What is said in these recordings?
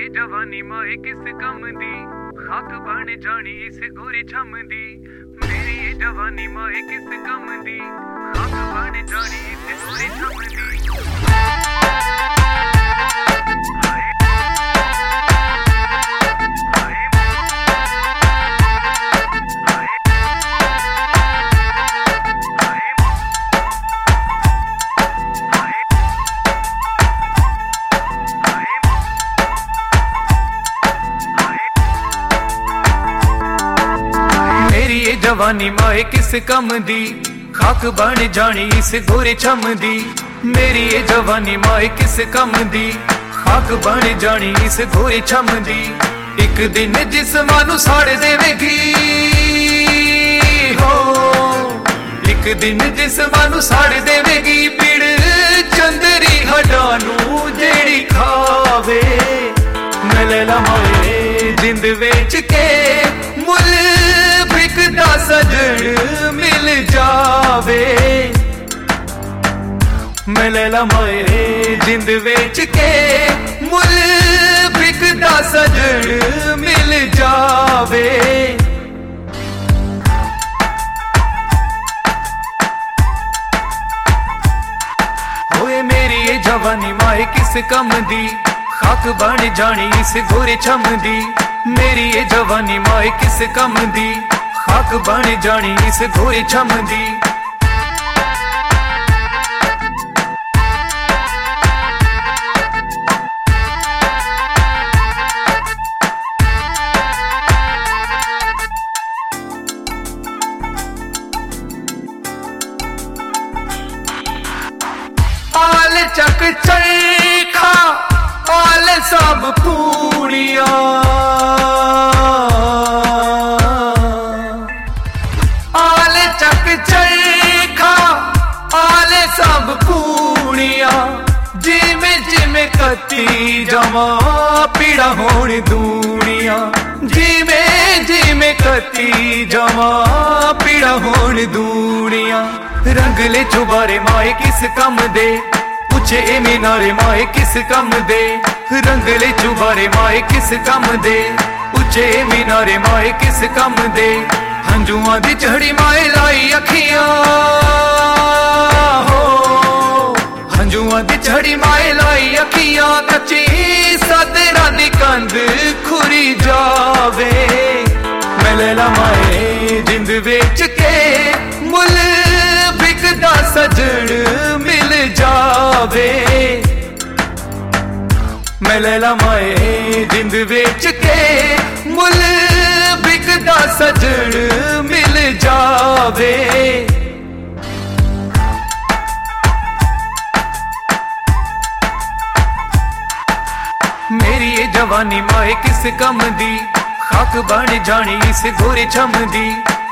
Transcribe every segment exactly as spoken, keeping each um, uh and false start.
जवानी माए किस कम दी, खाक बन जानी इस गोरी छम दी। मेरी ये जवानी माए किस कम दी, खाक बन जानी इस गोरी छम दी। जवानी माए किस कम दी, खाक बन जानी इस गोरे छम दी। मेरी ये जवानी माए किस कम दी, खाक बन जानी इस गोरे छम दी। एक दिन जिस्मां साड़ देवेगी हो, एक दिन जिस्मां साड़ देवेगी। पीड़ चंदरी हड्डां जेड़ी खावे, मैं लैला माए जिंद वेच के मुल बिकदा सजन मिल जावे। मैं लैला माए जिंद वेच के मुल बिकदा सजन मिल जावे। होए मेरी ये जवानी माए किस कम दी, खाक बन जानी इस गोरे छम दी। मेरी ये जवानी माए किस कम दी, खाक बन जानी इस गोरे छम दी। आल चक चरखा आल सब पूड़िया, आल चक चरखा आल सब पूड़िया। जिमें जिमें कती जमा पीड़ा होण दूनिया, जिमें जिमें कती जमा पीड़ा होण दूनिया। रंगले चुबारे माए किस कम दे, पूछे मीनारे माए किस कम दे। रंगले चुबारे माए किस कम दे, पूछे मीनारे माए किस कम दे। हंजुआ दी चढ़ी माए लाई अखियां हो, हंजुआ दी चढ़ी माए लाई अखियां। कच्ची सदरा दी कंध खुरी जावे, मैं लैला माए जिंद वेच के मुल बिकदा सजन मिल जावे। मैं लैला माए जिंद वेच के मुल बिकदा सजन मिल जावे। मेरी ये जवानी माए किस कम दी, खाक बन जानी इस गोरे छम दी।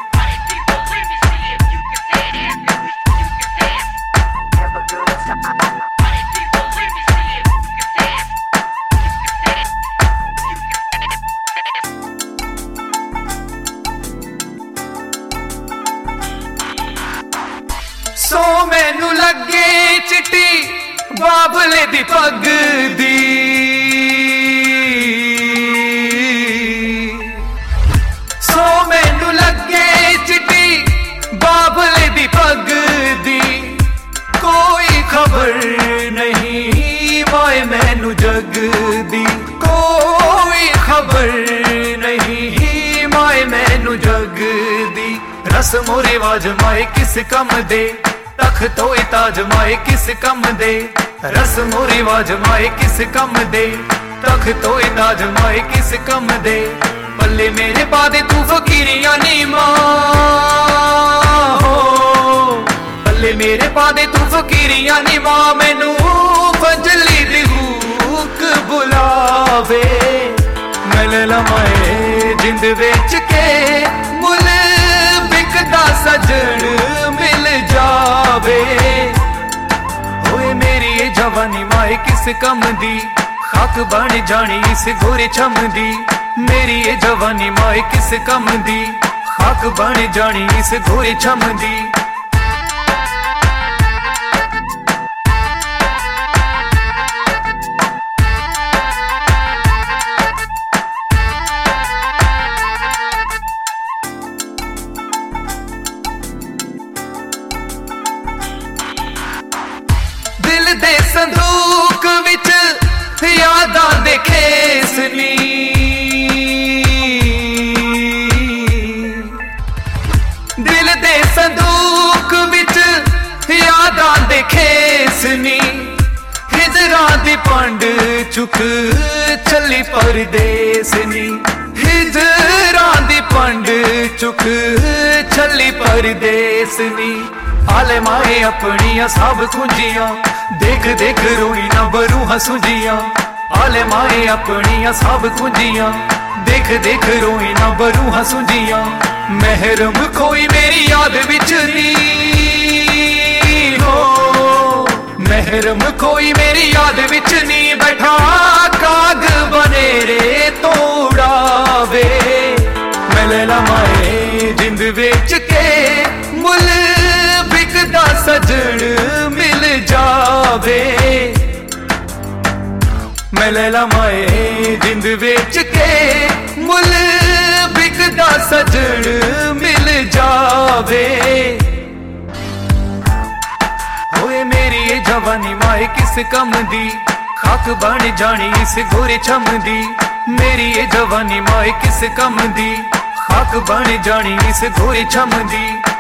सो मैनू लगे चिट्टी बाबले दी पग दी, सो मैनू लगे चिट्टी बाबले दी पग दी। कोई खबर नहीं माए मैनू जग दी, कोई खबर नहीं माए मैनू जग दी। रस्मो रिवाज माए किस कम दे, तख्तो ताज माए किस कम दे। रस्मो रिवाज माए किस कम दे, तख्तो ताज माए किस कम दे। पल्ले मेरे पादे तू फकीरियां नी मां हो, पल्ले मेरे पादे तू फकीरियां नी मां। मैनू फजली दी हुक बुलावे, मैं लैला माए जिंद वेच के मुल बिकदा सजन मिल जावे। होए मेरी ये जवानी माए किस कम दी, खाक बन जानी इस गोरे छम दी। मेरी ये जवानी माए किस कम दी, खाक बन जानी इस गोरे छम दी। खेस नी, दिल दे संदूक विच यादां दे खेस नी, हिजरां दी पंड चुक चली परदेस नी, हिजरां दी पंड चुक चली परदेस नी। आले माए अपनियां सब कुंजियां, देख देख रोई ना बरूहां सुंजियां। आले माए अपनियां सब कुंजियां, देख देख रोई ना बरूहां सुंजियां। महरम कोई मेरी याद विच नी हो, महरम कोई मेरी याद विच नी, बैठा काग बनेरे तोड़ावे। मैं लैला माए जिंद विच के मुल बिकदा सजन मिल जावे। मैं लैला माए जिंद विच के मुल बिकदा सजन मिल जावे। होए मेरी ये जवानी माए किस कम दी, खाक बन जानी इस गोरे छम दी। मेरी ये जवानी माए किस कम दी, खाक बन जानी इस गोरे छम दी।